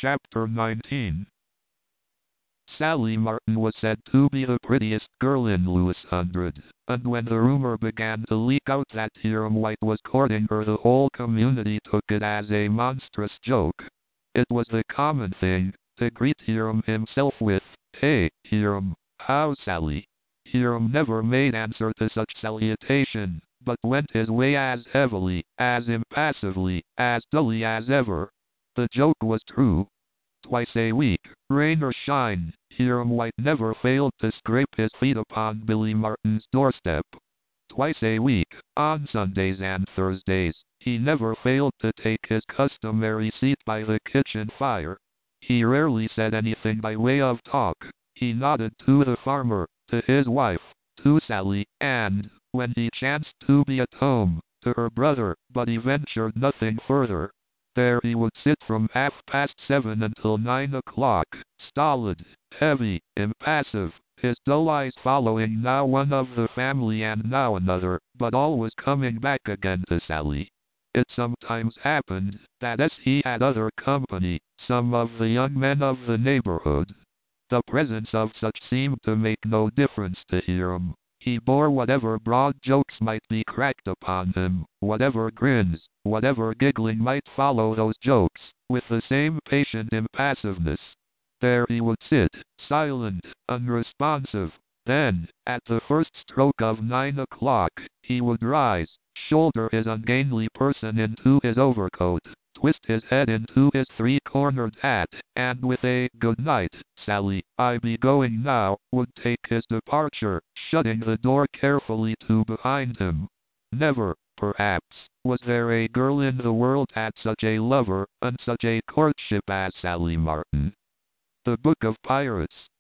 Chapter 19. Sally Martin was said to be the prettiest girl in Lewis 100, and when the rumor began to leak out that Hiram White was courting her, the whole community took it as a monstrous joke. It was the common thing to greet Hiram himself with, "Hey, Hiram, how's Sally?" Hiram never made answer to such salutation, but went his way as heavily, as impassively, as dully as ever. The joke was true. Twice a week, rain or shine, Hiram White never failed to scrape his feet upon Billy Martin's doorstep. Twice a week, on Sundays and Thursdays, he never failed to take his customary seat by the kitchen fire. He rarely said anything by way of talk. He nodded to the farmer, to his wife, to Sally, and, when he chanced to be at home, to her brother, but he ventured nothing further. There he would sit from 7:30 until 9 o'clock, stolid, heavy, impassive, his dull eyes following now one of the family and now another, but always coming back again to Sally. It sometimes happened that as he had other company, some of the young men of the neighborhood, the presence of such seemed to make no difference to Hiram. He bore whatever broad jokes might be cracked upon him, whatever grins, whatever giggling might follow those jokes, with the same patient impassiveness. There he would sit, silent, unresponsive. Then, at the first stroke of 9 o'clock, he would rise, shoulder his ungainly person into his overcoat, twist his head into his three-cornered hat, and with a "Good night, Sally, I be going now," would take his departure, shutting the door carefully to behind him. Never, perhaps, was there a girl in the world had such a lover, and such a courtship as Sally Martin. The Book of Pirates.